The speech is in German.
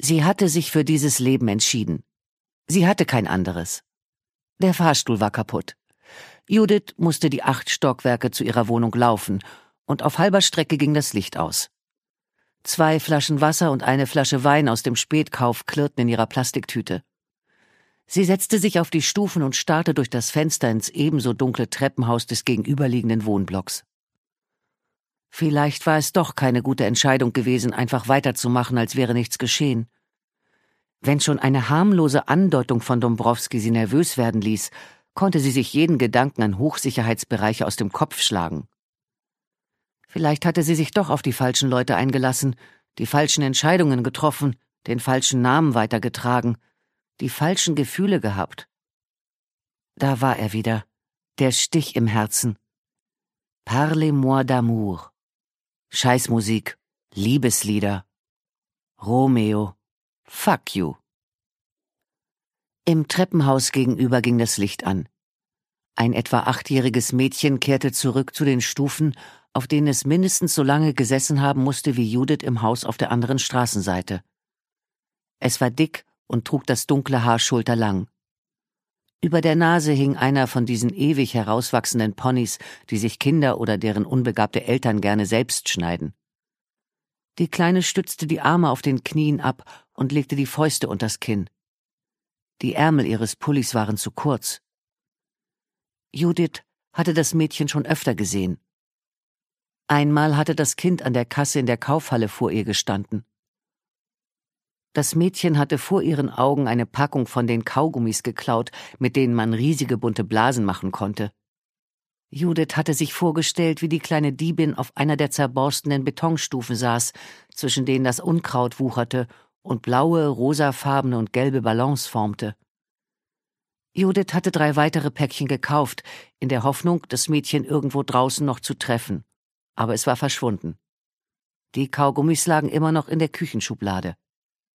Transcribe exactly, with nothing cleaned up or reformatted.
Sie hatte sich für dieses Leben entschieden. Sie hatte kein anderes. Der Fahrstuhl war kaputt. Judith musste die acht Stockwerke zu ihrer Wohnung laufen, und auf halber Strecke ging das Licht aus. Zwei Flaschen Wasser und eine Flasche Wein aus dem Spätkauf klirrten in ihrer Plastiktüte. Sie setzte sich auf die Stufen und starrte durch das Fenster ins ebenso dunkle Treppenhaus des gegenüberliegenden Wohnblocks. Vielleicht war es doch keine gute Entscheidung gewesen, einfach weiterzumachen, als wäre nichts geschehen. Wenn schon eine harmlose Andeutung von Dombrowski sie nervös werden ließ, konnte sie sich jeden Gedanken an Hochsicherheitsbereiche aus dem Kopf schlagen. Vielleicht hatte sie sich doch auf die falschen Leute eingelassen, die falschen Entscheidungen getroffen, den falschen Namen weitergetragen, die falschen Gefühle gehabt. Da war er wieder, der Stich im Herzen. Parlez-moi d'amour. Scheißmusik, Liebeslieder. Romeo. Fuck you. Im Treppenhaus gegenüber ging das Licht an. Ein etwa achtjähriges Mädchen kehrte zurück zu den Stufen, auf denen es mindestens so lange gesessen haben musste wie Judith im Haus auf der anderen Straßenseite. Es war dick und trug das dunkle Haar schulterlang. Über der Nase hing einer von diesen ewig herauswachsenden Ponys, die sich Kinder oder deren unbegabte Eltern gerne selbst schneiden. Die Kleine stützte die Arme auf den Knien ab und legte die Fäuste unters Kinn. Die Ärmel ihres Pullis waren zu kurz. Judith hatte das Mädchen schon öfter gesehen. Einmal hatte das Kind an der Kasse in der Kaufhalle vor ihr gestanden. Das Mädchen hatte vor ihren Augen eine Packung von den Kaugummis geklaut, mit denen man riesige bunte Blasen machen konnte. Judith hatte sich vorgestellt, wie die kleine Diebin auf einer der zerborstenen Betonstufen saß, zwischen denen das Unkraut wucherte und blaue, rosafarbene und gelbe Ballons formte. Judith hatte drei weitere Päckchen gekauft, in der Hoffnung, das Mädchen irgendwo draußen noch zu treffen. Aber es war verschwunden. Die Kaugummis lagen immer noch in der Küchenschublade.